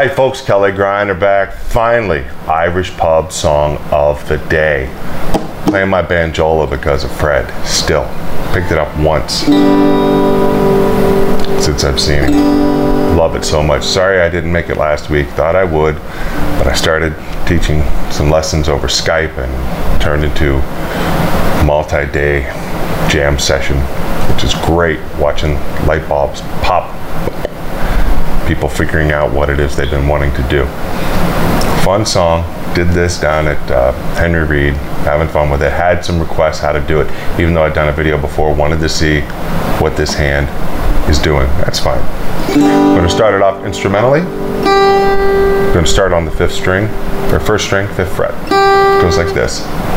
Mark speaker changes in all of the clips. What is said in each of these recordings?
Speaker 1: Hi folks, Kelly Grinder back. Finally, Irish pub song of the day. Playing my banjola because of Fred. Still, picked it up once since I've seen it. Love it so much. Sorry I didn't make it last week. Thought I would, but I started teaching some lessons over Skype and turned into a multi-day jam session, which is great, watching light bulbs pop. People figuring out what it is they've been wanting to do. Fun song. Did this down at Henry Reed, having fun with it. Had some requests how to do it, even though I'd done a video before. Wanted to see what this hand is doing. That's fine. I'm going to start it off instrumentally. I'm going to start on the fifth string, or first string, fifth fret. It goes like this.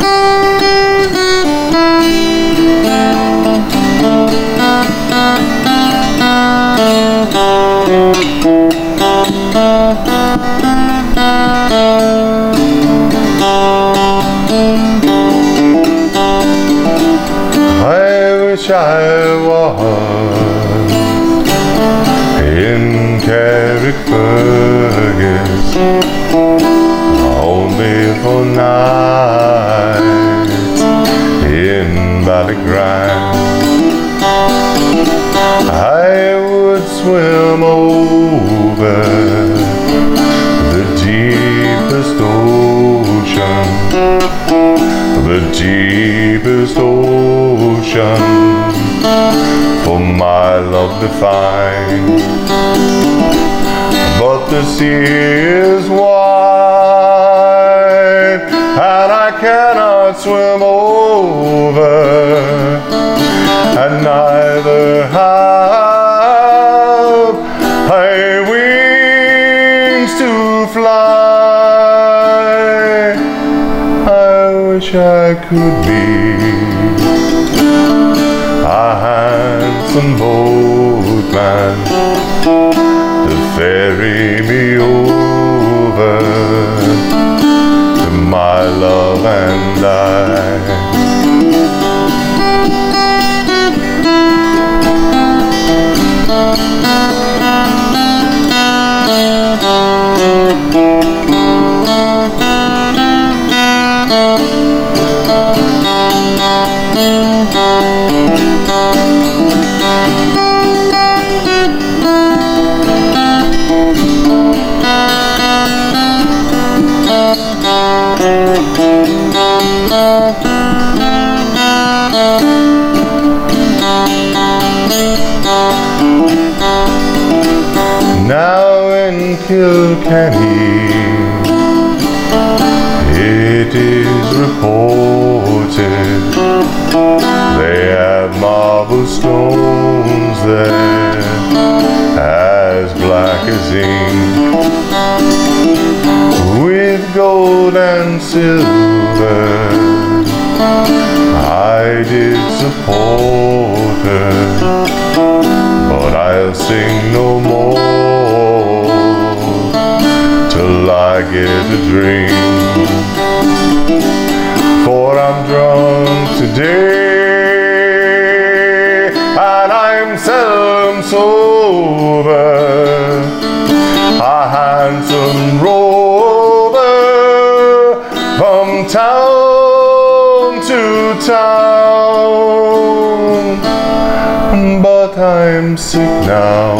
Speaker 1: I wish I was in Carrickfergus, only for nights in Ballygrand. I would swim over the deepest ocean, the deepest ocean, for my love to find. But the sea is wide, and I cannot swim over, and neither have I wings to fly. I wish I could be a handsome boatman to ferry me over to my love and I. Now in Kilkenny, it is reported they have marble stones there as black as ink, with gold and silver. I did support her, but I'll sing no more till I get a drink. For I'm drunk today, and I'm seldom sober, a handsome rover from town to town. But I'm sick now,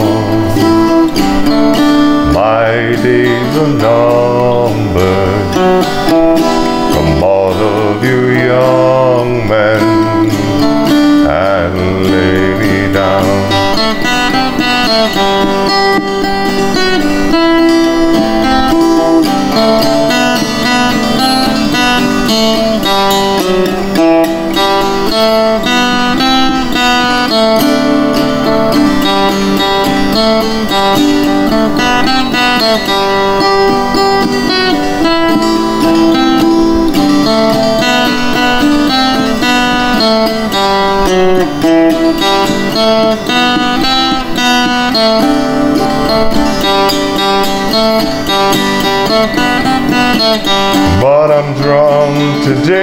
Speaker 1: my days are numbered, from all of you young men, and lay me down. But I'm drunk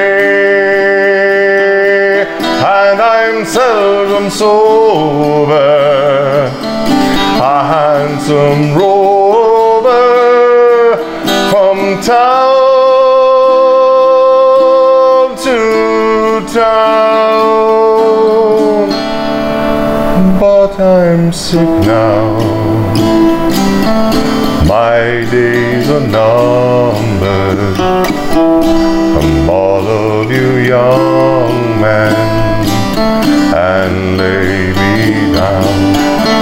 Speaker 1: today, and I'm seldom sober, a handsome rover town to town, but I'm sick now. My days are numbered. Come all of you young men and lay me down.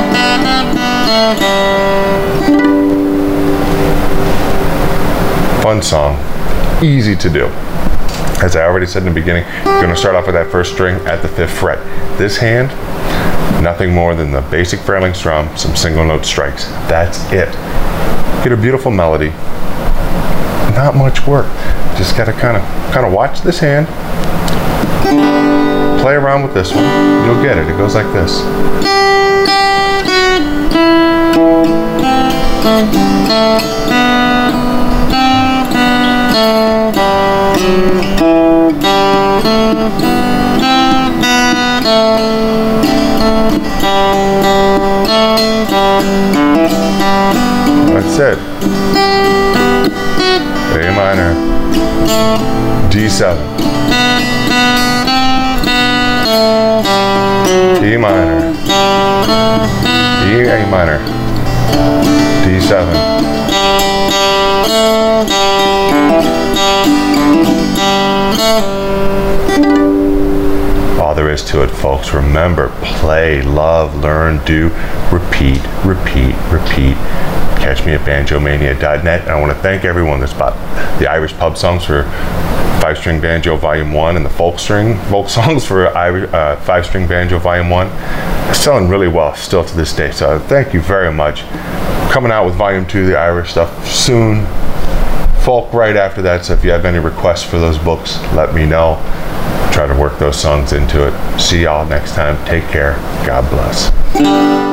Speaker 1: Fun song, easy to do. As I already said in the beginning, you're going to start off with that first string at the 5th fret. This hand, nothing more than the basic Fairling strum, some single note strikes. That's it. Get a beautiful melody. Not much work. Just got to kind of watch this hand. Play around with this one. You'll get it. It goes like this. That's it. A minor, D7, E minor, E A minor, D7. All there is to it, folks. Remember, play, love, learn, do, repeat, repeat, repeat. Catch me at banjomania.net. And I want to thank everyone that's bought the Irish pub songs for 5-String Banjo Volume 1 and the folk songs for 5-String Banjo Volume 1. It's selling really well still to this day. So thank you very much. Coming out with Volume 2, the Irish stuff, soon. Folk right after that. So if you have any requests for those books, let me know. Try to work those songs into it. See y'all next time. Take care. God bless.